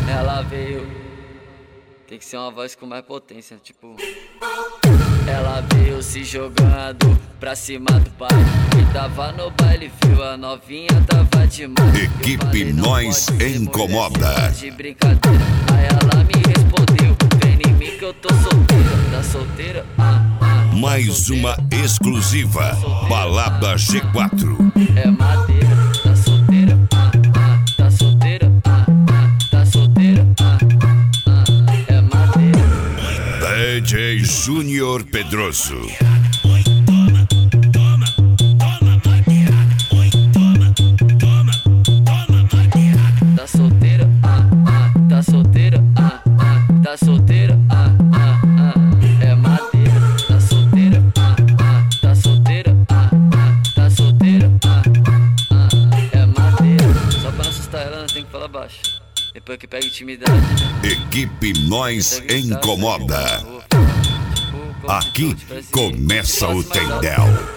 Ela veio, tem que ser uma voz com mais potência, tipo. Ela veio se jogando pra cima do pai. Quem tava no baile viu a novinha tava demais. Equipe Nós Incomoda. De brincadeira, aí ela me respondeu: vem em mim que eu tô solteira. Tá solteira? Mais uma exclusiva, Balada G4. É madeira, tá solteira? Tá solteira? Tá solteira? É madeira. DJ Júnior Pedroso. Tá solteira? Tá solteira? Tá solteira? É madeira. Tá solteira? Tá solteira? Tá solteira? É madeira. Só pra não assustar ela, nós tem que falar baixo. Depois que pega intimidade. Equipe Nós Incomoda. Aqui começa o Tendel.